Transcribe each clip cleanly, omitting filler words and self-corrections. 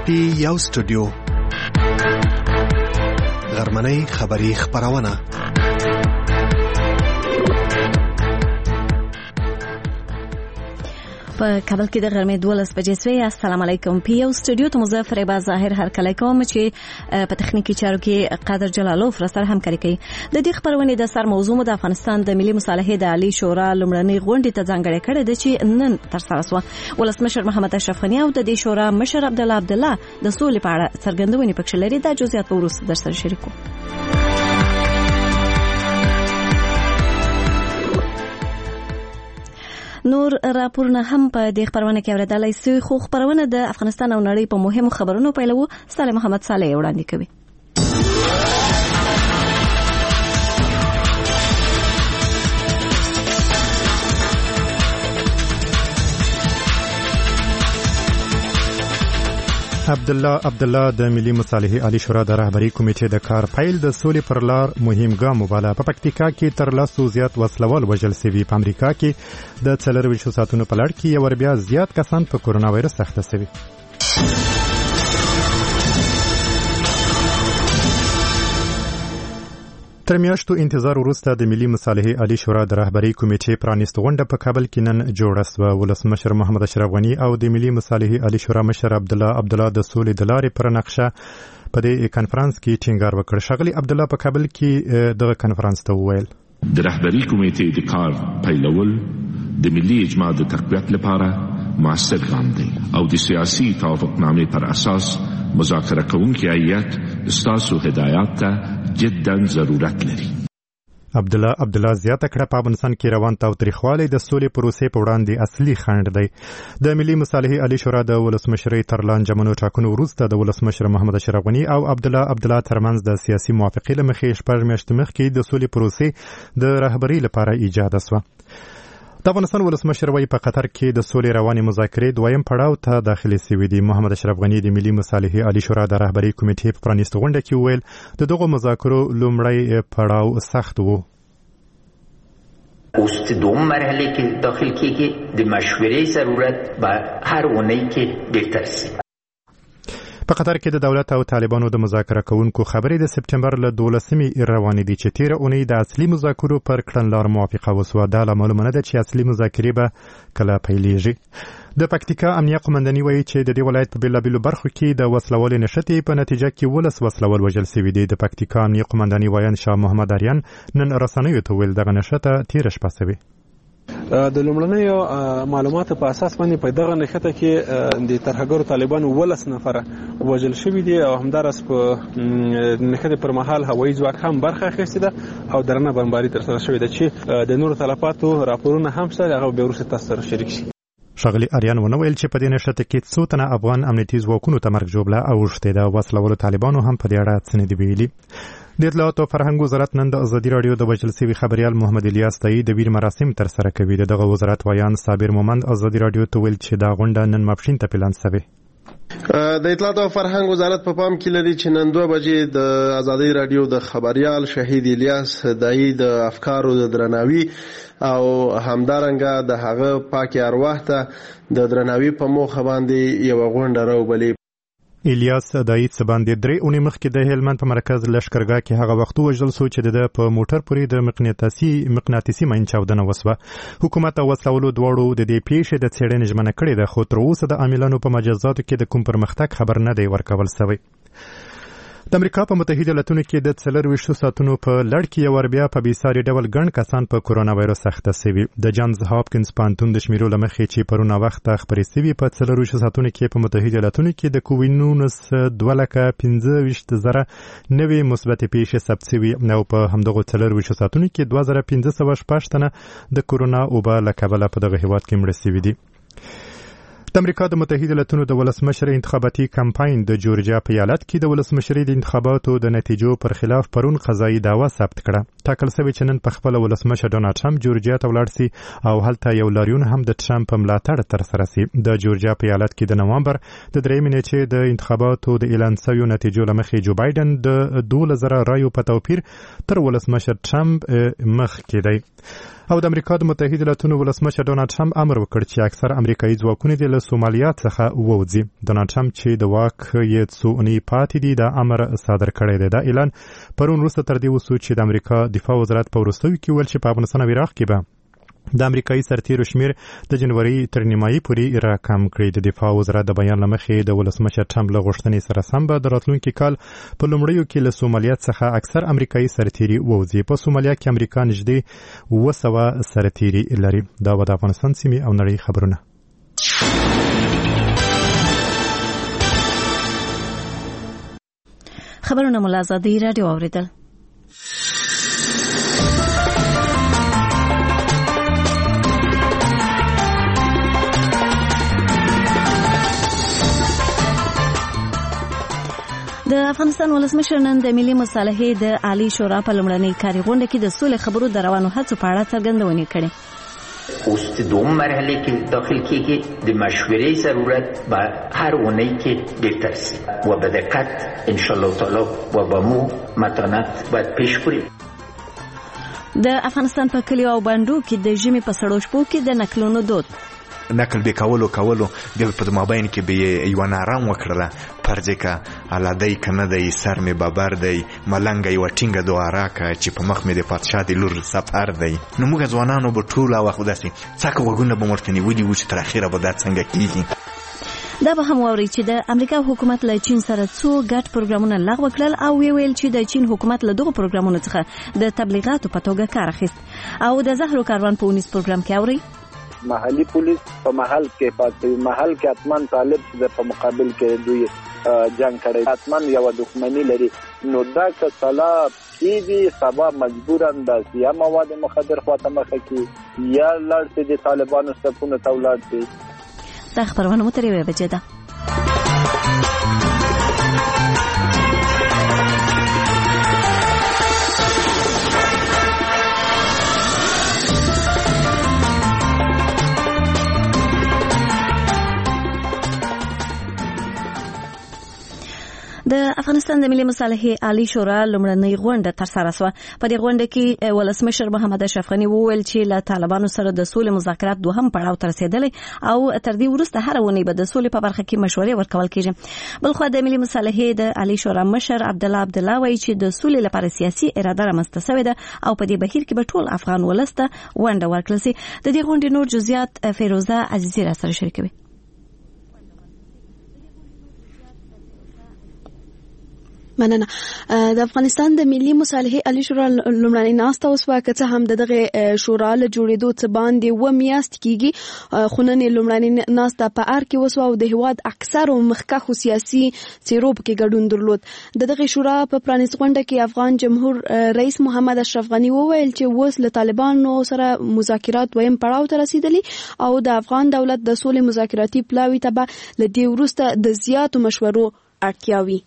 یو سټوډیو غرمنۍ خبری خبرونه په کابل کې د غرمې 12 بجې سوی. السلام علیکم. پی یو سټوډیو ته مظفر با ظاهر هر کله کوم چې په تخنیکی چارو کې قادر جلالوف را سره همکاري کوي. د دې خبرونه د سر موضوع د افغانستان د ملي مصالحې د عالی شورا لومړنۍ غونډې ته ځانګړې کړې ده چې نن تر سره شوه. ولسمشر محمد اشرف غنی او د دې شورا مشر عبدالله د سولې په اړه څرګندونې پکې لري. دا جزئیات په وروسته در سره شریکو. نور راپورونه هم په دې خبرونه کې اوریدلای شي، خو خبرونه د افغانستان او نړۍ په مهمو خبرونو پیلو. صالح محمد صالح وړاندې کوي. عبدالله د ملي مصالحې عالی شورا د رهبری کمیټې د کار پیل د سولې پر لار مهم ګام وباله. په پکتیکا کې تر 100 زیات وسلوال وژل شوي. په امریکا کې د 24 ساعتونو په لړ کې یو ور بیا زیات کسان په کورونا وایرس اخته شوي. تر میاشتو انتظار وروسته د ملي مصالحې عالی شورا د رهبری کمیټې پرانیست غونډه په کابل کې نن جوړه شوه. ولسمشر محمد اشرف غنی او د ملي مصالحې عالی شورا مشر عبدالله د سولې د لارې پر نقشه په دې کانفرنس کې ټینګار وکړ. ښاغلي عبدالله په کابل کې دغه کانفرنس ته وویل د رهبری کمیټې د کار پیلول د ملي اجماع د تقویت لپاره موثر ګام دی او د سیاسي توافقنامې پر اساس مذاکره کوونکي هیئت ستاسو هدایات ته جدا ضرورت لري. عبدالله زیاته کړه په افغانستان کې روان تاوتریخوالی د سولې پروسې په وړاندې اصلي خنډ دی. د ملي مصالحې عالی شورا د ولسمشرۍ تر لانجمنو ټاکنو وروسته د ولسمشر محمد اشرف غنی او عبدالله ترمنځ د سیاسي موافقې له مخې 6 میاشتې مخکې د سولې پروسې د رهبرۍ لپاره ایجاد شوه. د افغانستان ولسمشر وايي په قطر کې د سولې روانې مذاکرې دویم پړاو ته داخلي شوي دي. محمد اشرف غنی د ملي مصالحې عالی شورا د رهبرۍ کمیټې په پرانیستو غونډه کې وویل د دغو مذاکرو لومړی پړاو سخت و. اوس دوم مرحله کې داخل کېږي د مشورې ضرورت به هر اونۍ کې بهتر شي. په قطر کې د دولت او طالبانو د مذاکره کوونکو خبرې د سپټمبر له 12 روانې دي چې تیر اونۍ د اصلي مذاکرو پر کړنلار موافقه وسوه. دا معلومه نه ده چې اصلي مذاکرې به کله پیلېږي. د پکتیکا امنیه قومنداني وایي چې د دې ولایت په بیلابیلو برخو کې د وسلوالې نښتې په نتیجه کې 12 وسلوال وژل شوي دي. د پکتیکا امنیه قومنداني وایي شاه محمد اریان نن رسنیو ته ویل دغه نښته تیر شپه شوې. د لومړنیو معلوماتو په اساس باندې په دغه نښته کې د ترهګرو طالبانو 12 نفر وژل شوي دي او همدارس په نښتې پر مهال هوایي ځواک هم برخه اخیستې ده او درنه بمباري ترسره شوې ده چې د نورو تلفاتو راپورونه هم شته. هغه به وروسته تاسو سره شریک شي. ښاغلي اریان ونه ویل چې په دې نښته کې څو تنه افغان امنیتي ځواکونو ته مرګ ژوبله اوښتې ده. وسلوالو طالبانو هم په دې اړه څه نه دي ویلي. د اطلاعاتو او فرهنګ وزارت نن د ازادي راډیو د وژل شوي خبریال محمد الیاس تایي د ویر مراسم ترسره کوي. دغه وزارت وایان صابر مومند ازادي راډیو ته ویل چې دا غونډه نن ماپښین ته پلان شوې. د اطلاعات او فرهنګ وزارت په پام کې لري چې نن 2 بجې د ازادي راډیو د خبریال شهید الیاس دایي د افکارو د درناوي او همدارنګه د هغه پاکي ارواح ته د درناوي په موخه باندې یو غونډه راوبلي. الیاس دایي څه باندې 3 اونۍ مخکې د هلمند په مرکز لښکرګاه کې هغه وخت وژل شو چې د په موټر پورې د مقناطیسي ماین چاودنه وسوه. حکومت او وسلوالو دواړو د دې پیښې د څېړنې ژمنه کړې ده، خو تر اوسه د عاملانو په مجازاتو کې د کوم پرمختګ خبر نه دی ورکول شوی. د امریکا په متحده ایالاتونو کې د 24 ساعتونو په لړ کې یو ور بیا په بیساري ډول ګڼ کسان په کورونا وایرس اخته شوي. د جانز هاپکینز پوهنتون د شمیرو له مخې چې پرونه وخت خبرې شوي په 24 ساعتونو کې په متحده ایالاتونو کې د کووید 2,25,000 نوې مثبتې پیښې ثبت شوي او په همدغه 24 ساعتونو کې 2516 تنه د کورونا وبا له کبله په دغه هیواد کې مړه شوي دي. د امریکا د متحده ایالاتونو د ولسمشر انتخاباتي کمپاین د جورجیا په ایالت کې د ولسمشرۍ د انتخاباتو د نتیجو پر خلاف پرون قضایي دعوه ثبت کړه. ټاکل شوی چې نن په خپل ولسمشر ډونالډ ټرمپ جورجیا ته ولاړ شي او هلته یو لاریون هم د ټرمپ په ملاتړ ترسره شي. د جورجیا په ایالت کې د نومبر د 3 نیټې د انتخاباتو د اعلان شویو نتیجو له مخې جو بایدن د 2000 رایو په توپیر تر ولسمشر ټرمپ مخ کې دی. او د امریکا د متحده ایالاتو ولسمشر ډونالد ټرمپ امر وکړ چې اکثر امریکایي ځواکونه د له سومالیا څخه ووځي. ډونالد ټرمپ چې د واک یې څو اونۍ پاتې دي دا امر صادر کړی دی. دا اعلان پرون وروسته تر دې وسو چې د امریکا دفاع وزارت په وروستیو کې ویل چې په افغانستان او عراق کې به د امریکایي سرتیرو شمیر د جنوري تر نیمایي پورې راکم کړي. د دفاع وزارت د بیان له مخې د ولسمشر ټرمپ له غوښتنې سره سم به د راتلونکي کال په لومړیو کې له سومالیا څخه اکثر امریکایي سرتیري ووځي. په سومالیا کې امریکا نږدې 200 سرتیري لري. دا به د افغانستان سیمې او نړۍ خبرونه. خبرونه ملا آزادی رادیو اوریدل. د افغانستان ولسمشر نن د ملي مصالحې د عالی شورا په لومړنۍ کاري غونډه کې د سولې خبرو د روانو هڅو په اړه څرګندونې کړې. اوس د دوم مرحله کې داخل کېږي د مشورې ضرورت به هر اونۍ کې بهتر شي و به دقت ان شاء الله تعالی و با مو متانت باید پیش بریم. د افغانستان په کلیو او بانډو کې د ژمي په سړو شپو کې د نکلونو دود نقل به کولو بیا په مابین کې به یو نارام وکړله پرځې کا علادی کنه دی سر می بابر دی ملنګ یو ټینګه دوه راکه چې په مخ می د پادشاه د لور سفر دی. نو موږ ځوانانو به ټول وخت داسې څاکه وګونه به مرتنی ودی و چې تر اخیره به دا څنګه کیږي. دا به هم ووري چې د امریکا حکومت له چین سره څو ګډ پروګرامونه لغوه کړل او ویل چې د چین حکومت له دغه پروګرامونو څخه د تبلیغاتو په توګه کار اخیست. او د زهرو کاروان په ونیس پروګرام کې اوري محلي پولیس په محل کې پاتې محل کې اتمن طالب د په مقابل کې دوی جنگ کړي اتمن یو دښمنی لري. نو دا که طلب کیږي سبا مجبورن د سیا مواد مخدر خواته مخه کې یا لړ د طالبانو صفونه تولاد دي. دا خبرونه مو ترې وبچې ده. د افغانستان د ملي مصالحې عالی شورا لومړنۍ غونډه ترسره شوه. په دې غونډه کې ولسمشر محمد اشرف غني وویل چې له طالبانو سره د سولې مذاکرات دوهم پړاو ته رسیدلی او تر دې وروسته هر ونی به د سولې په برخه کې مشورې ورکول کېږي. بلخو د ملي مصالحې د عالی شورا مشر عبدالله وایي چې د سولې لپاره سیاسي اراده رامنځته شوې ده او په دې بهیر کې به ټول افغان ولس ته ونډه ورکړل شي. د دې غونډې نور جزئیات فیروزه عزیزی را سره شریکوي. مننه. د افغانستان د ملي مصالحې عالی شورا لومړنۍ ناسته وسوه که څه هم دغه شورا له جوړېدو څخه باندې و میاشت کېږي خو نن لومړنۍ ناسته په ار کې وسوه او د هیواد اکثر مخکښو سیاسي څیرو کې ګډون درلود. دغه شورا په پرانیست غونډه کې افغان جمهور رئیس محمد اشرف غني وویل چې اوس له طالبانو سره مذاکرات ویم پړاو ته رسیدلی او د افغان دولت د سولې مذاکراتي پلاوي ته به له دې وروسته د زیاتو مشورو اړتیا وي.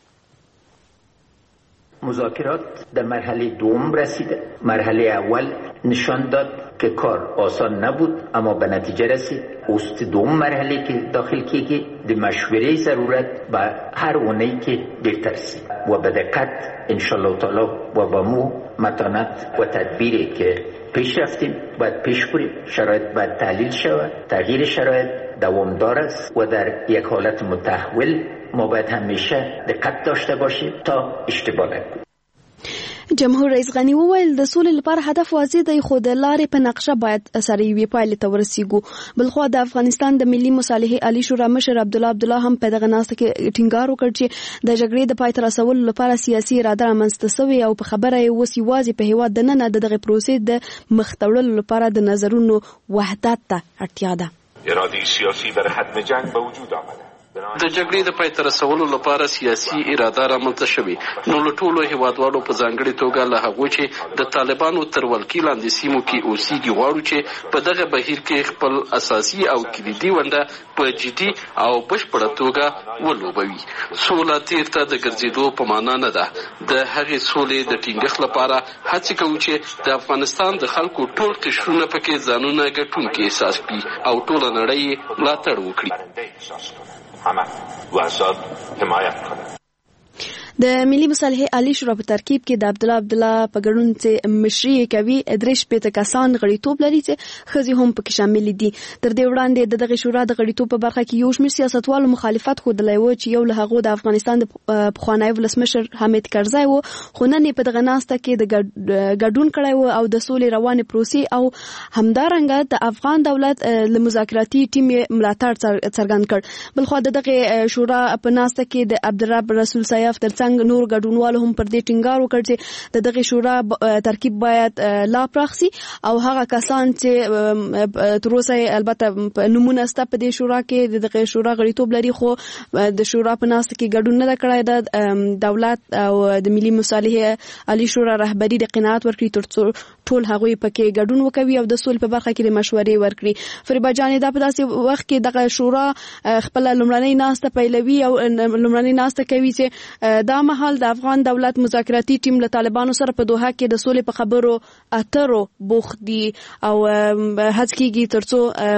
مذاکرات در مرحله دوم رسیده. مرحله اول نشان داد که کار آسان نبود اما به نتیجه رسید. اوست دوم مرحله که داخل کیږي د مشورې ضرورت به هر اونۍ کې بهتر شي و به دقت ان شاء الله تعالی و با مو متانت و تدبیری که پیش رفتیم باید پیش بریم. شرایط باید تحلیل شود. تغییر شرایط دوامدار است و در یک حالت متحول ما باید همیشه دقت داشته باشیم تا اشتباه نکنیم. جمهور رئیس غني وویل د سولې لپاره هدف واضح دی خو د لارې په نقشه باید سره یوې پایلې ته ورسیږو. بلخو د افغانستان د ملي مصالحې عالی شورا مشر عبدالله هم په دغه ناسته کې ټینګار وکړ چې د جګړې د پای ته رسولو لپاره سیاسي اراده رامنځته شوې او په خبره یې اوس یوازې په هیواد دننه دغه پروسې د مخ ته وړلو لپاره د نظرونو وحدت ته اړتیا ده. اراده سیاسي در حتم جنگ به وجود آمده. د جګړې د پای ته رسولو لپاره سیاسي اراده رامنځته شوې. نو له ټولو هیوادوالو په ځانګړي توګه له هغو چې د طالبانو تر ولکې لاندې سیمو کې اوسېږي غواړو چې په دغه بهیر کې خپل اساسي او کلیدي ونډه په جدي او بشپړه توګه ولوبوي. سوله تیر ته د ګرځېدو په معنا نه ده. د هغې سولې د ټینګښت لپاره هڅې کوو چې د افغانستان د خلکو ټول قشرونه پکې ځانونه ګټونکي احساس کړي او ټوله نړۍ ملاتړ وکړي. د ملي مصالحې عالی شورا په ترکیب کې د عبدالله په ګډون چې مشري کوي درش په کسان غړیتوب لري چې خزي هم پکې شامل دي. تر دې وړاندې دغه شورا د غړیتوب په برخه کې یو شمېر سیاستوالو مخالفت ښودلی و چې یو له هغو د افغانستان د پخوانی ولسمشر حامد کرزی و، خو نن په دغه ناسته کې د ګډون کړی و او د سولې روانې پروسې او همدارنګه د افغان دولت له مذاکراتي ټیم ملاتړ څرګند کړ. بلخو دغه شورا په ناسته کې د عبدالرب رسول سیاف ترڅنګ نور ګډونوالو هم پر دې ټینګار وکړ چې دغه شورا ترکیب باید لا پراخ شي او هغه کسان چې تر اوسه البته نمونه ستا په دې شورا کې دغه شورا غړیتوب لري خو د شورا په ناسته کې ګډون نه کړی د دولت او د ملي مصالحې عالی شورا رهبری د قناعت ورکړي تر ټول هغوی پکې ګډون وکوي او د سولې په برخه کې مشورې ورکړي. فریبا جان دا په داسې وخت کې دغه شورا خپل لومړنۍ ناسته پیلوي او لومړنۍ ناسته کوي چې دا مهال د افغان دولت مذاکراتي ټیم له طالبانو سره په دوحه کې د سولې په خبرو اترو بوخت دي او هڅه کیږي ترڅو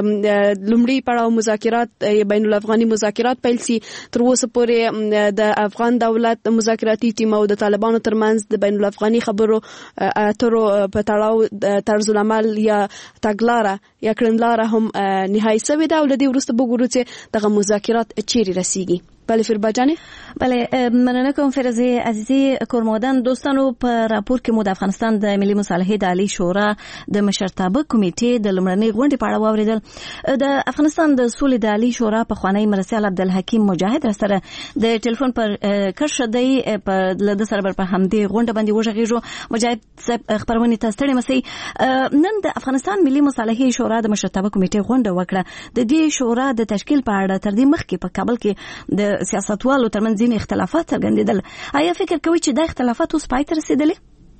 لومړی پړاو مذاکرات بین الافغاني مذاکرات پیل شي. تر اوسه پورې د افغان دولت مذاکراتي ټیم او د طالبانو ترمنځ د بین الافغاني خبرو اترو په تړاو طرز العمل یا تګلاره یا کړنلاره هم نهایی شوې ده او له دې وروسته به ګورو چې دغه مذاکرات چیرې رسیږي. بله فریبا جانه. بله مننه کوم فیروزه عزیزی کورمودن. دوستانو په راپور کې مو د افغانستان د ملي مصالحې د عالی شورا د مشرتابه کمیټې د لومړنۍ غونډې په اړه واوریدل. د افغانستان د سولې د عالی شورا په خوانی مرسیال عبدالحکیم مجاهد سره د ټلیفون پر کرشدی په د سره پر همدې غونډه باندې وژغېږو. مجاهد خبرونه تاسو ته مسي نن د افغانستان ملي مصالحې شورا د مشرتابه کمیټې غونډه وکړه. د دې شورا د تشکیل په اړه تر دې مخکې په کابل کې د سیاستوالو ترمنځ ځینې اختلافات څرګندېدل. آیا فکر کوئ چې دا اختلافات اوس پای ته رسېدلي؟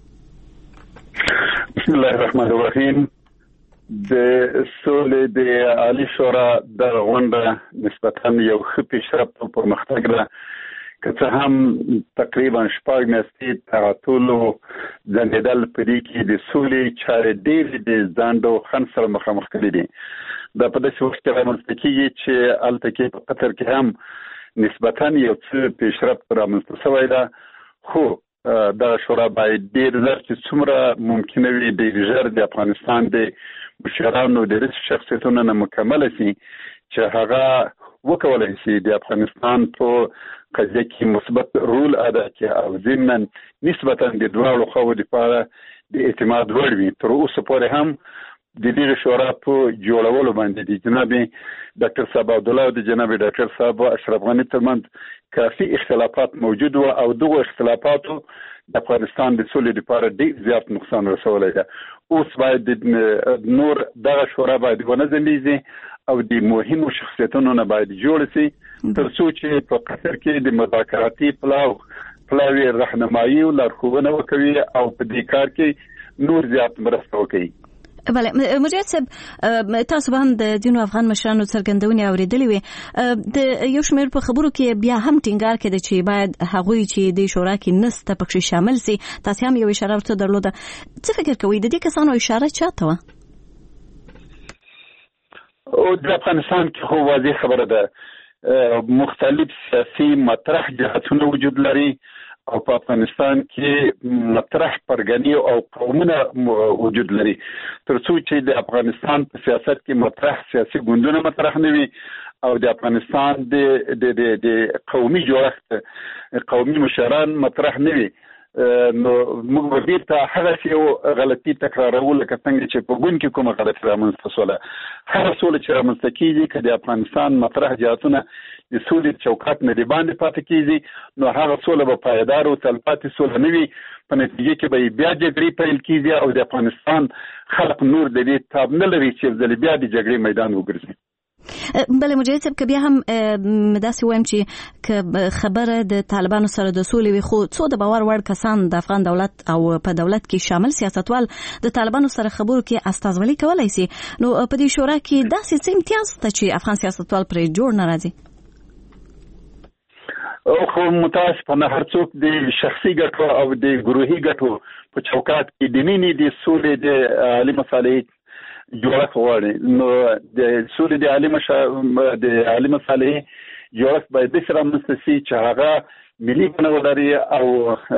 بسم الله الرحمن الرحیم. د سولې د عالی شورا د غونډه نسبتاً یو ښه پیشرفت او پرمختګ ده، که څه هم تقریبا 4 میاشتې تعطل او ځنډېدل په دې کې د سولې چارې ډېرې د ځنډ او خنډ سره مخامخ کړي دي. دا په داسې وخت کې رامنځته کېږي چې هلته کې په قطر کې هم نسبتاً یو څه پیشرفت رامنځته شوی ده، خو دغه شورا باید ډېر ژر چې څومره ممکنه وي ډېر ژر د افغانستان د مشرانو د رئیس شخصیتونو نه مکمله شي چې هغه وکولای شي د افغانستان په قضیه کې مثبت رول ادا کړي او ضمناً نسبتاً د دواړو خواو لپاره د اعتماد وړ وي. تر اوسه پورې هم د دې شورا په جوړولو باندې د جناب ډاکټر صاحب عبدالله او د جناب ډاکټر صاحب اشرف غنی ترمنځ کافي اختلافات موجود و او دغه اختلافاتو د افغانستان د سولې لپاره ډېر زیات نقصان رسولی ده. اوس باید نور دغه شورا باید ونظمیږي او د مهمو شخصیتونو نه باید جوړ شي تر څو چې په قطر کې د مذاکراتي پلاوی راهنمایي او لارښوونه وکوي او په دې کار کې نور زیات مرسته وکړي. بله مجاهد صاحب، تاسو به هم د ځینو افغان مشرانو څرګندونې اورېدلې وې. د یو شمېر په خبرو کې بیا هم ټینګار کېده چې باید هغوی چې د شورا کې نسته پکې شامل سي. تاسو هم یو اشاره ورته درلوده. څه فکر کوئ د دې کسانو اشاره چاته وه؟ او د افغانستان کې خو واضح خبره ده، مختلف سیاسي مطرح جهتونه وجود لري او په افغانستان کې مطرح پرګنی او قومونه وجود لري. تر څو چې د افغانستان په سیاست کې مطرح سیاسي ګوندونه مطرح نه وي او د افغانستان د قومي جوړښت قومي مشران مطرح نه وي، نو موږ به بیرته هغه یو غلطي تکرارول لکه څنګه چې په ګوند کې کومه غلطي رامنځته شوله. هغه سوله چې رامنځته کېږي که د افغانستان مطرح جهتونه د سولې چوکاټ نه د باندې پاتې کېږي، نو هغه سوله به پایدار او تلپاتې سوله نه وي. په نتیجه کې به بیا جګړې پیل کېږي او د افغانستان خلق نور د دې تاب نه لري چې ځل بیا د جګړې میدان وګرځي. بله مجاهد صاحب، که بیا هم داسې وایم چې که خبره د طالبانو سره د سولې وي، خو څو د باور وړ کسان د افغان دولت او په دولت کې شامل سیاستوال د طالبانو سره خبرو کې استازولي کولی شي، نو په دې شورا کې داسې څه امتیاز شته چې افغان سیاستوال پرې جوړ نه راځي؟ خو متاسفانه هر څوک د شخصي ګټو او د ګروهي ګټو په چوکاټ کې د نینې د سولې د عالي مصالحې جوړښت غواړي. نو د سولې د عالي مصالحې جوړښت باید داسې رامنځته شي چې هغه ملي بڼه ولري او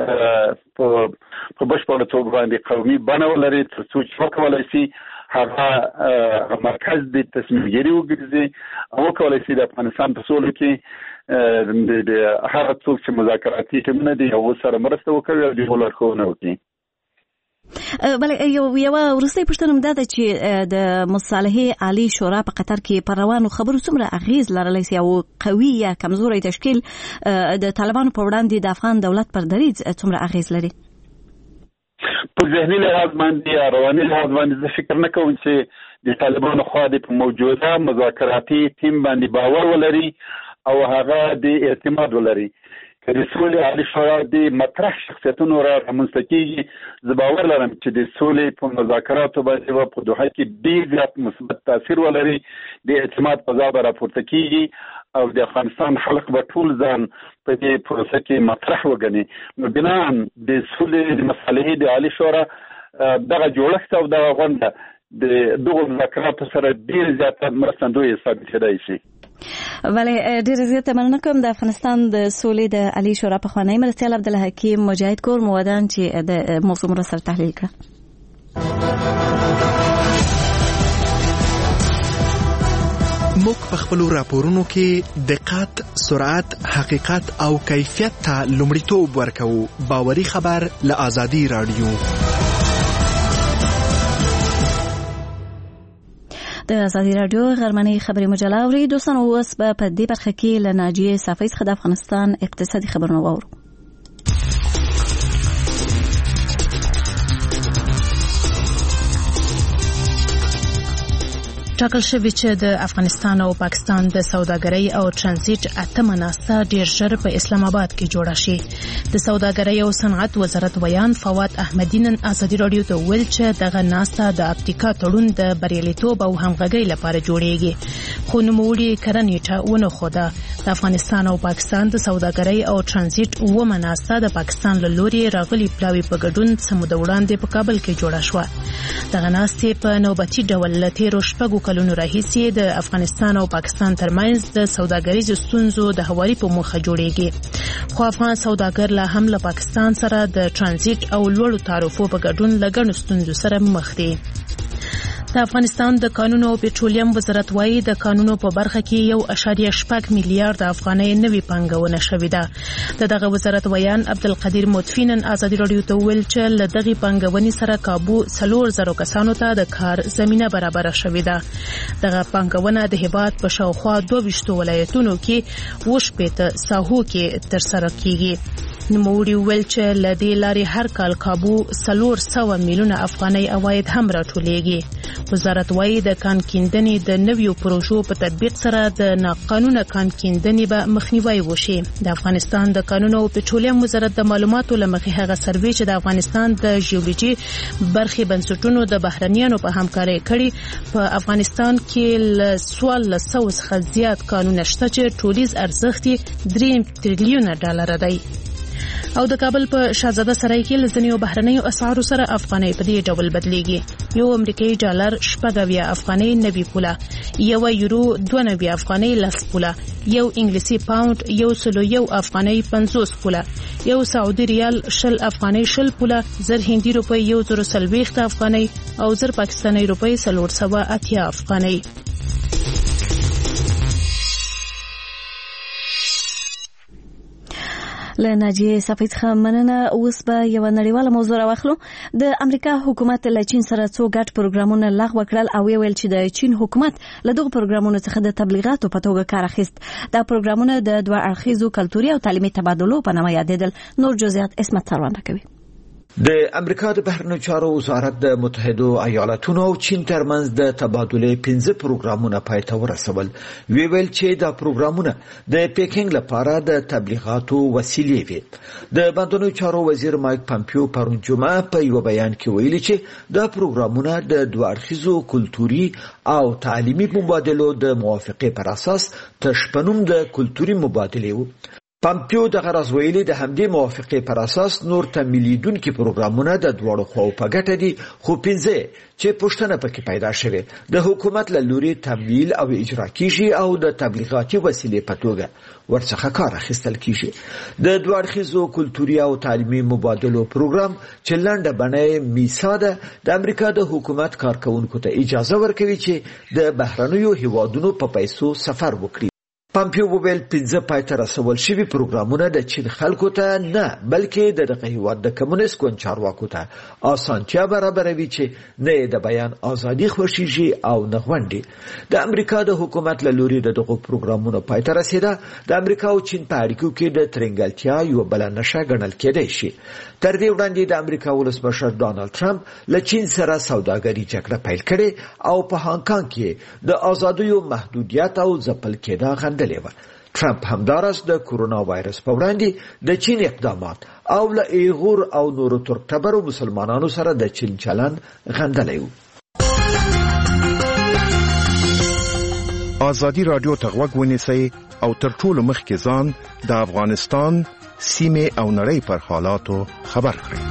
په بشپړه توګه باندې قومي بڼه ولري تر څو چې وکولای شي هغه مرکز د تصمیمګیري وګرځي او وکولای شي د افغانستان په سولو کې د هغه څوک چې مذاکراتي ټیمونه دي هغو سره مرسته وکړي او د هغو لارښوونه وکړي. بله یوه وروستۍ پوښتنه هم دا ده چې د مصالحې عالي شورا په قطر کې پر روانو خبرو څومره اغیز لرلی سي او قوي یا کمزوری تشکیل د طالبانو په وړاندې د افغان دولت پر دریځ څومره اغیز لري؟ په ذهني لحاظ باندې یا رواني لحاظ باندې زه فکر نه کوم چې د طالبانو خوا د په موجوده مذاکراتي ټیم باندې باور ولري او هغه د اعتماد ولري. که د سولې عالي شورا د مطرح شخصیتونو را رامنځته کېږي، زه باور لرم چې د سولې په مذاکراتو باندې به په دوحه کې ډېر زیات مثبت تاثیر ولري، د اعتماد فضا به راپورته کېږي او د افغانستان خلک به ټول ځان په دې پروسه کې مطرح وګڼي. نو بناً د سولې د مصالحې د عالي شورا دغه جوړښت او دغه غونډه د دغو مذاکراتو سره ډېر زیاته مرستندوی ثابتېدای شي. بله ډیره زیاته مننه کوم. د افغانستان د سولې د عالي شورا پخوانی مرستیال عبدالحکیم مجاهد کور مودان چې د موضوع سره تحلیل کړه. موږ په خپلو راپورونو کې دقت، سرعت، حقیقت او کیفیت ته لومړیتوب ورکوو. باوري خبر له آزادي رادیو. د آزادي رادیو غرمنۍ خبري مجله اوري دوستانو. اوس په دې برخه کې له ناجیه صافی څخه د افغانستان اقتصادي خبرونه واورو. ټاکل شوی چې د افغانستان او پاکستان د سوداګرۍ او ترانزیت اتمه ناسته ډیر ژر په اسلام آباد کې جوړه شي. د سوداګرۍ او صنعت وزارت ویان فواد احمدی نن آزادي رادیو ته ویل چې دغه ناسته د افریقا تړون د بریالیتوب او همغږۍ لپاره جوړیږي. خو نوموړي کرنیټه ونه خوده. د افغانستان او پاکستان د سوداګرۍ او ترانزیت اومه ناسته د پاکستان له لوري راغلي پلاوي په ګډون سمود وړاندې په کابل کې جوړه شوه. دغه ناسته په نوبتي ډول تیرو شپږو کلونو راهیسې د افغانستان او پاکستان ترمنځ د سوداګریزو ستونزو د هواري په موخه جوړیږي. خو افغان سوداګر لا هم له پاکستان سره د ترانزیت او لوړو تعرفو په ګډون لګڼو ستونزو سره مخ دي. د افغانستان د کانونو او پټرولیم وزارت وايي د کانونو په برخه کې 1.8 میلیارډ افغانۍ نوي پانګونه شوې ده. دغه وزارت ویان عبدالقدیر مدفینن آزادي رادیو ته ویل چې له دغه پانګونې سره کابو 4,000 کسانو ته د کار زمينه برابر شوې ده. دغه پانګونه د هیواد په شاوخوا 22 ولایتونو کې 80 ساحو کې ترسره کیږي. نوموړي ویل چې له دې لارې هر کال کابو 400 میلیونه افغانۍ عواید هم راټولېږي. وزارت وايي د کان کیندنې د نویو پروژو په تطبیق سره د ناقانونه کان کیندنې به مخنیوي وشي. د افغانستان د کانونو او پټرولیم وزارت د معلوماتو لمخې هغه سروې چې د افغانستان د جیولوژي برخې بنسټونو د بهرنیانو په همکارۍ کړي په افغانستان کې له 100 څخه زیات کانونه شته چې ټولیز ارزښت 3 تریلیونه ډالر دی. او د کابل په شاهزاده سرای کې لزنیو بهرنیو اسعارو سره افغانۍ په دې ډول بدلیږي. یو امریکایي ډالر 90 افغانۍ 90 پوله، یو یورو 92 افغانۍ 10 پوله، یو انګلیسي پاوند 101 افغانۍ 50 پوله، یو سعودي ریال 20 افغانۍ 20 پوله، زر هندي روپۍ 140 افغانۍ او زر پاکستاني روپۍ 480 افغانۍ. له ناجیه صافی څخه مننه. اوس به یو نړیواله موضوع راوخلو. د امریکا حکومت له چین سره څو ګډ پروګرامونه لغوه کړل او ویل چې د چین حکومت له دغو پروګرامونو څخه د تبلیغاتو په توګه کار اخیست. دا پروګرامونه د دوه اړخیزو کلتوري او تعلیمي تبادلو په نامه یادېدل. نور جزئیات اسمت تروان راکوي. د امریکا د بهرنیو چارو وزارت د متحده ایالاتونو او چین ترمنځ د تبادلې 15 پروګرامونه پای ته ورسول. ویل چې دا پروګرامونه د پیکینګ لپاره د تبلیغاتو وسیلې وي. د بهرنیو چارو وزیر مایک پامپیو پرون جمعه په یو بیان کې ویلي چې دا پروګرامونه د دوه اړخیزو کلتوري او تعلیمي مبادلو د موافقې پر اساس تشپنوم د کلتوري مبادلې وو. پامپیو د غرض ویلي د همدې موافقې پر اساس نور تمویلیدونکي پروګرامونه د دواړو خواو په ګټه دي، خو 5 چې پوښتنه پکې پیدا شوه د حکومت له لوري تمویل او اجرا کیږي او د تبلیغاتي وسیلې په توګه ورڅخه کار اخیستل کیږي. د دوه اړخیزو کلتوري او تعلیمي مبادلو پروګرام چې لنډه بڼه میسا ده د امریکا د حکومت کارکونکو ته اجازه ورکوي چې د بهرنیو هیوادونو په پیسو سفر وکړي. پامپیو وویل 5 پای ته رسول شوي پروګرامونه د چین خلکو ته نه بلکې د دغه هیواد د کمونیست ګوند چارواکو ته اسانتیا برابروي چې نه د بیان ازادي خوشيږي او نه غونډي. د امریکا د حکومت له لوري دغه پروګرامونه پای ته رسیدا د امریکا او چین په اړیکو کې د ترنګلتیا یو بل نشه ګڼل کېدای شي. تر دې وړاندې د امریکا ولسمشر ډانلډ ټرمپ له چین سره سوداګري جګړه پیل کړې او په هانګ کانګ کې د ازادیو محدودیت او ځپل کېدا غندلې و. ټرمپ همدارس د کورونا وایرس په وړاندې د چین اقدامات او له ایغور او نورو ترکتبرو مسلمانانو سره د چین چلند غندلی و. آزادی رادیو ته غوږ ونیسئ او تر ټولو مخکې ځان د افغانستان سیمې او نړۍ پر حالاتو خبر کړئ.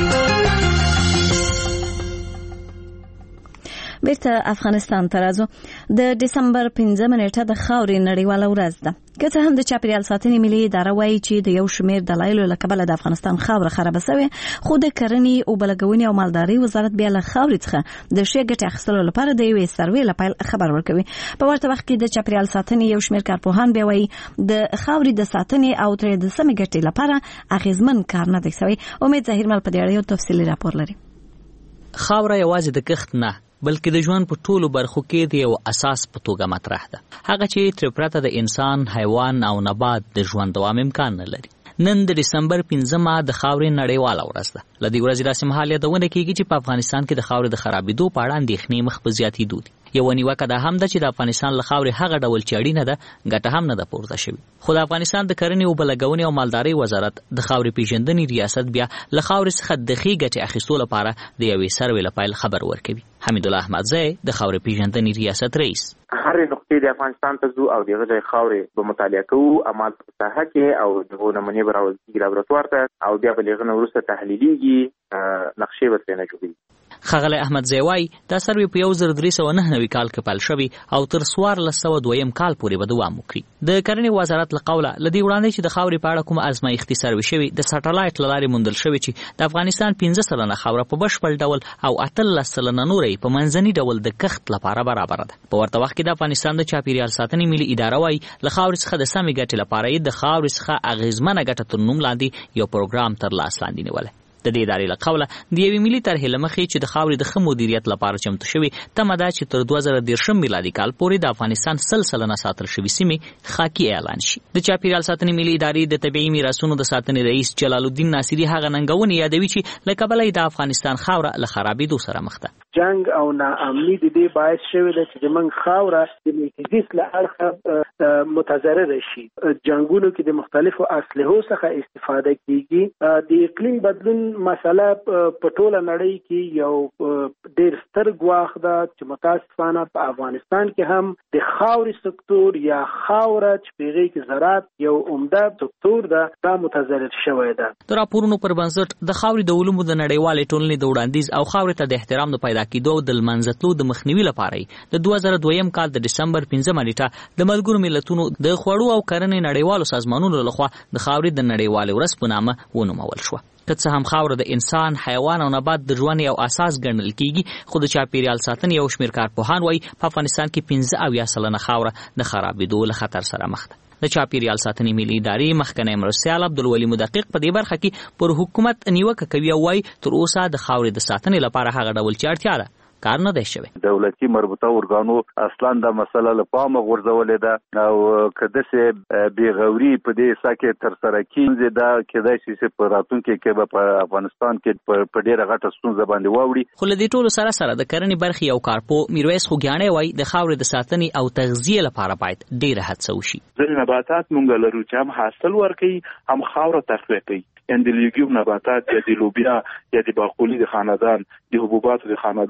بیرته افغانستان ته راځو. د دسمبر 15 نیټه د خاورې نړیواله ورځ ده. که څه هم د چاپیریال ساتنې ملي اداره وایي چې د یو شمېر دلایلو له کبله د افغانستان خاوره خرابه شوې، خو د کرنې، اوبهلګونې او مالدارۍ وزارت بیا له خاورې څخه د ښې ګټې اخیستلو لپاره د یوې سروې له پیل خبر ورکوي. په ورته وخت کې د چاپیریال ساتنې یو شمېر کارپوهان بیا وایي د خاورې د ساتنې او ترې د سمې ګټې لپاره اغېزمن کار نه دی شوی. امید ظاهرمل په دې اړه یو تفصیلي راپور لري. خاوره یوازې د کښت نه بلکې د ژوند په ټولو برخو کې د یو اساس په توګه مطرح ده، هغه چې تر پرته د انسان، حیوان او نبات د ژوند دوام امکان نه لري. نن د دسمبر 15 د خاورې نړیواله ورځ ده. له دې ورځې داسې مهال یادونه کېږي چې په افغانستان کې د خاورې د خرابېدو په اړه اندېښنې مخ په زیاتېدو دي. یو نیوکه دا هم ده چې د افغانستان له خاورې هغه ډول چې اړینه ده ګټه هم نه ده پورته شوې. خو د افغانستان د کرنې، اوبهلګونې او مالدارۍ وزارت د خاورې پیژندنې ریاست بیا له خاورې څخه د ښې ګټې اخیستو لپاره د یوې سروې له پیل خبر ورکوي. حمیدالله احمدزی د خاورې پیژندنې ریاست رئیس: هر نقطې د افغانستان ته ځو او دغه ځای خاورې به مطالعه کوو، عمل په ساحه کې او دغه نمونې به راوځي لابراتوار ته او بیا به له هغه وروسته تحلیلیږي، نقشې به ترې نه جوړېږي. ښاغلی احمدزی وایي دا سروې په 1399 کال کې پیل شوی او تر 1402 کال پورې به دوام وکړي. د کرنې وزارت له قوله له دې وړاندې چې د خاورې په اړه کومه ازمایښتي سروې شوې د سټلایټ له لارې موندل شوې چې د افغانستان 15% خاوره په بشپړ ډول او 18% نورې په منځني ډول د کښت لپاره برابره ده. په ورته وخت کې د افغانستان د چاپیریال ساتنې ملي اداره وایي له خاورې څخه د سمې ګټې لپاره یې د خاورې څخه اغېزمنه ګټه تر نوم لاندې یو پروګرام تر لاس لاندې نیولی. د دې ادارې له قوله د یوې ملي طرحې له مخې چې د خاورې د ښه مدیریت لپاره چمتو شوې، تمه ده چې تر 2013 میلادي کال پورې د افغانستان 100% ساتل شوي سیمې خاکي اعلان شي. د چاپیریال ساتنې ملي ادارې د طبیعي میراثونو د ساتنې رئیس جلال الدین ناصري هغه ننګونې یادوي چې له کبله د افغانستان خاوره له خرابېدو سره مخ ده. جنگ او ناامني د دې باعث شوی دی چې زموږ خاوره د میتیزیس له اړخه متضرره شي. جنگونو کې د مختلفو اسلحو څخه استفاده کیږي. د اقلیم بدلون مسله په ټوله نړۍ کې یو ډېر ستر ګواښ ده چې متاسفانه په افغانستان کې هم د خاورې سکتور یا خاوره چې په هغې کې زراعت یو عمده سکتور ده دا متضرر شوی ده. د راپورونو پر بنسټ د خاورې د علومو د نړیوالې ټولنې د وړاندیز او خاورې ته د احترام د پیدا کېدو د لمنځتلو د مخنیوي لپاره د 2002 کال د دسمبر 15 نیټه د ملګرو ملتونو د خوړو او کرنې نړیوالو سازمانونو لخوا د خاورې د نړیوالې ورځ په نامه ونومول شوه. که څه هم خاوره د انسان، حیوان او نبات د ژوند یو اساس ګڼل کېږي، خو د چاپیریال ساتنې یو شمېر کارپوهان وایي په افغانستان کې 15% خاوره د خرابېدو له خطر سره مخ ده. د چاپیریال ساتنې ملي ادارې مخکنی مرستیال عبدالولي مدقق په دې برخه کې پر حکومت نیوکه کوي او وایي تر اوسه د خاورې د ساتنې لپاره هغه ډول چې اړتیا ده کار نه دی شوی. دولتي مربوطه ارګانو اصلا د مسله له پامه غورځولې ده او که داسې بېغوري په دې حصه کې ترسره کېږي دا کېدای شي چې په راتلونکي کې به په افغانستان کې په ډېره غټه ستونزه باندې واوړي. خو له دې ټولو سره د کرنې برخې یو کارپو میرویس خوږیاڼی وایي د خاورې د ساتنې او تغذیې لپاره باید ډېره هڅه وشي. ځینې نباتات مونږ لرو چې هم حاصل ورکوي هم خاوره تقویه کوي. اندلیګیوم نباتات یا د لوبیا یا د باقولي د خاندان، د حبوباتو د خاندان،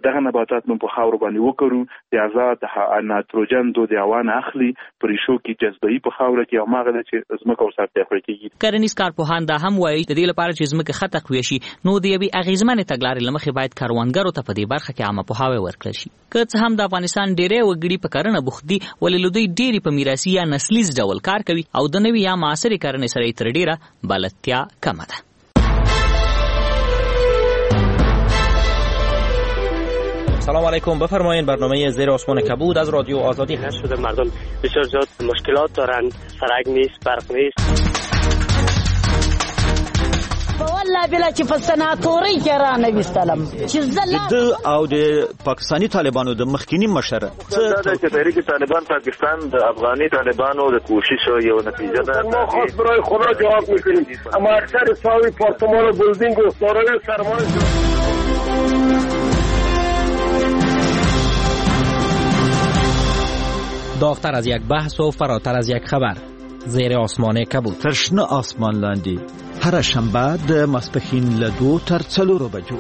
دغه نباتات موږ په خاورو باندې وکړو د آزاد نایتروجن د هوا نه اخلي په ریښو کې جذبوي په خاوره کې او ماغه چې ځمکه ورسره تخریب کیږي. کرنیز کارپوهان دا هم وایي د دې لپاره چې ځمکه خطر قوي شي نو د یوې اغیزمنې تګلارې لمخې باید کاروانګرو ته په دې برخه کې عامه پوهاوی ورکړل شي. که څه هم د افغانستان ډېری وګړي په کرنه بوخت دي ولې له دوی ډېری په میراثي یا نسلیز ډول کار کوي او د نوي یا معاصرې کرنې سره یې تر ډېره بلدتیا کمه ده. سلام علیکم. بفرمایید. برنامه زیر آسمان کبود از رادیو آزادی هست. شده مردم بسیار زیاد مشکلات دارن، سرک نیست، برق نیست. والله بلا چې په سناتوري کې را نوستلم چې د او د پاکستانی طالبانو د مخکینی مشر دا چې تحریک طالبان پاکستان د افغاني طالبانو د کوشش یو نتیجه ده. ما خاص برای خدا جواب میکنیم اما اکثر ساوی پارتمان و بلدینگ و دارای سرمایه داغتر از یک بحث و فراتر از یک خبر. زیر آسمان کبود. ترشنه آسمان لاندی هر شنبه د ماسپښین له 2 تر 4 بجو.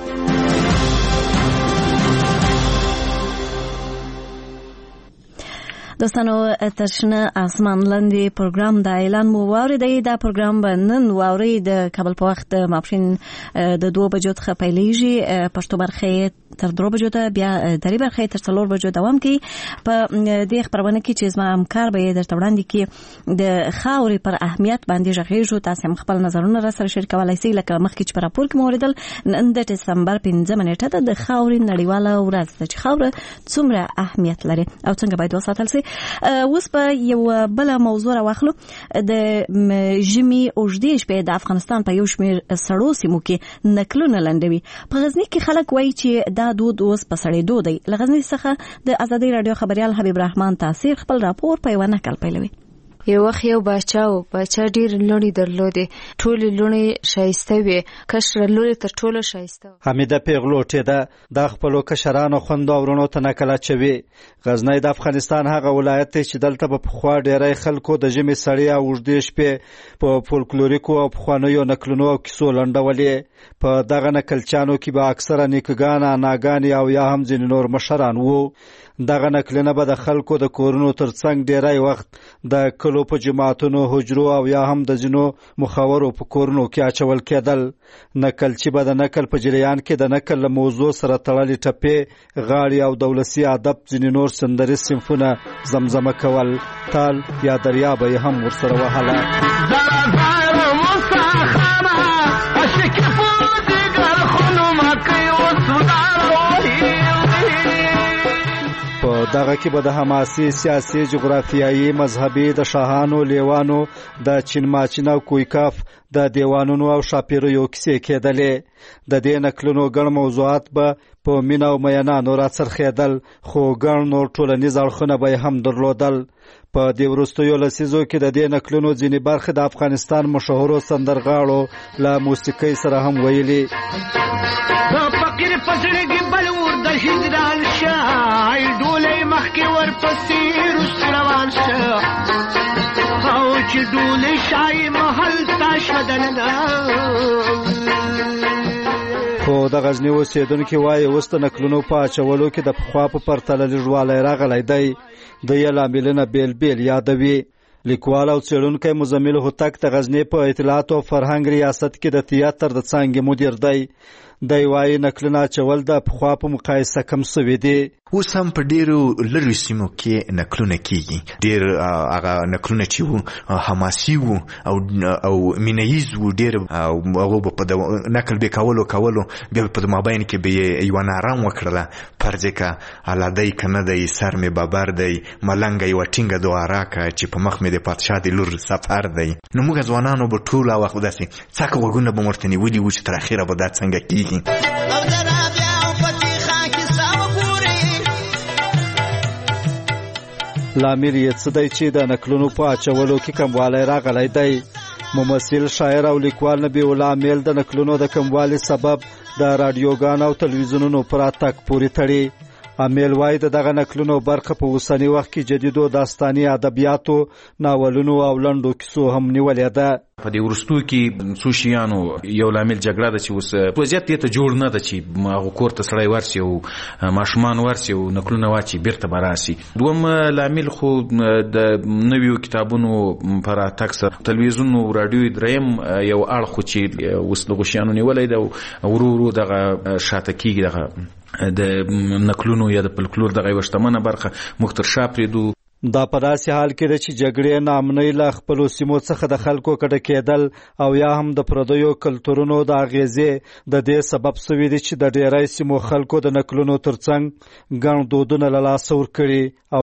دوستانو ترشنه آسمان لاندې پروګرام د اعلان مو واوریدئ. دا پروګرام به نن واورئ د کابل په وخت ماپښین د 2 بجو څخه پیلیږي. پښتو برخه تر 2 بجو ته، بیا درې برخه تر 4 بجو دوام کوي. په دې خبرونه کې چې زما همکار به درته وړاندې کړي د خاورې پر اهمیت باندې غږیږو. تاسو هم خپل نظرونه را سره شریکولای شئ. لکه مخکې چې په راپور کې مو اوریدل نن د دسمبر 5 نیټه ده د خاورې نړیواله ورځ ده چې خاوره څومره اهمیت لري او څنګه باید وساتل شي. اوس په یو بل موضوع راوخلو. د ژمي اوږدې شپې د افغانستان په یو شمېر سړو سیمو کې نکلونه لنډوي. په غزني کې خلک وایي چې دا دود اوس په سړېدو دی. له غزني څخه د ازادي رادیو خبریال حبیب رحمان تاثیر خپل راپور په یو نقل پیلوي. یو وخت یو باچا ډیر لونی درلودي، ټول لونی شایسته وي، کشر لونی تر ټولو شایسته. حمیده پیغلوټه ده د خپل کشرانو خوند اورونو ته نکله چوي. غزنی د افغانستان هغه ولایت چې دلته په خوا ډیری خلکو د ژمي سړی او وړدې شپې په فولکلوریکو او خوانیو نکلونو او کیسو لنډولې. په دغه نکلچانو کې به اکثره نیکګان، ناګان او یا هم ځینې نور مشران وو. دغه نکلونه به د خلکو د کورونو ترڅنګ ډیری وخت د کلو په جماعتونو، حجرو او یا هم د ځینو مخاورو په کورونو کې اچول کېدل. نکلچي به د نکل په جریان کې د نکل له موضوع سره تړلې ټپې، غاړې او دولسي ادب، ځینې نور سندري صنفونه زمزمه کول. تال یا دریا به یې هم ورسره وهله. په دغه کې به د حماسي، سیاسي، جغرافیایي، مذهبي، د شاهانو، لیوانو، د چین ماچین او کویکاف د دیوانونو او شاپیریو کیسې کېدلې. د دې نکلونو ګڼ موضوعات به په مینه او میانانو راڅرخېدل، خو ګڼ نور ټولنیز اړخونه به هم درلودل. په دې وروستیو لسیزو کې د دې نکلونو ځینې برخې د افغانستان مشهورو سندرغاړو له موسیقۍ سره هم ویلي. فقیر پسړګي بلور د هجران شای ډولې مخکې ورپسې رست روان شه او چې ډولې شای محل تا شدنه. خو د غزني اوسېدونکي وایي اوس د نکلونو په اچولو کې د پخوا په پرتله لږوالی راغلی دی. د یې لاملونه بیل بیل یادوي. لیکوال او څېړونکی مزمل هوتک د غزني په اطلاعات او فرهنګ ریاست کې د تیاتر د څانګې مدیر دی. دی وایي نکلونه اچول د پخوا په مقایسه کم سوي دي. اوس هم په ډیرو لرې سیمو کې نکلونه کیږي. ډیر هغه نکلونه چې وو حماسي وو او مینهیز وو. ډیر هغه په نکل به کولو بیا په مابین کې به یو نارام وکړله پرځکه علادی کنه دی، سر می بابر دی، ملنګ یو ټینګه دوه راکه چې په مخ می د پادشاه دی لور سفر دی. نو موږ ځوانانو به ټول وخت داسې څاکه وګونه به مرتنی ولي و چې تر اخیره به دا څنګه کیږي. لامل یې څه دی چې د نکلونو په اچولو کې کموالی راغلی دی؟ ممثل، شاعر او لیکوال نبی الله میل د نکلونو د کموالي سبب د رادیوګانو او تلویزیونونو پر اتاک پورې تړي. امیل وای دغه نکلونو برخه په اوسنی وخت کې جديدو داستاني ادبیاتو ناولونو او لنډو کیسو هم نیولې ده. په دې ورستو کې سوشیانو یو لامل جګړه ده چې اوس وضعیت ته جوړ نه ده چې هغه کور ته سړی ورسي او ماشومان ورسي او نکلونه واچي بیرته براسي. دوم لامل خو د نویو کتابونو پر تکس تلویزیون او رادیو دریم یو اړخ چې اوس د غشیانو نیولې ده ورورو دغه شاته کیږي دغه د نکلونو یا د فلکلور دغه وشتمنه برخه مختر شاپریدو. دا په داسې حال کې ده چې جګړې نامنۍ له خپلو سیمو څخه د خلکو کډه کېدل او یا هم د پردیو کلتورونو د اغیزې د دې سبب سوي دي چې د ډیری سیمو خلکو د نکلونو ترڅنګ ګڼ دودونه له لاسه ورکړي.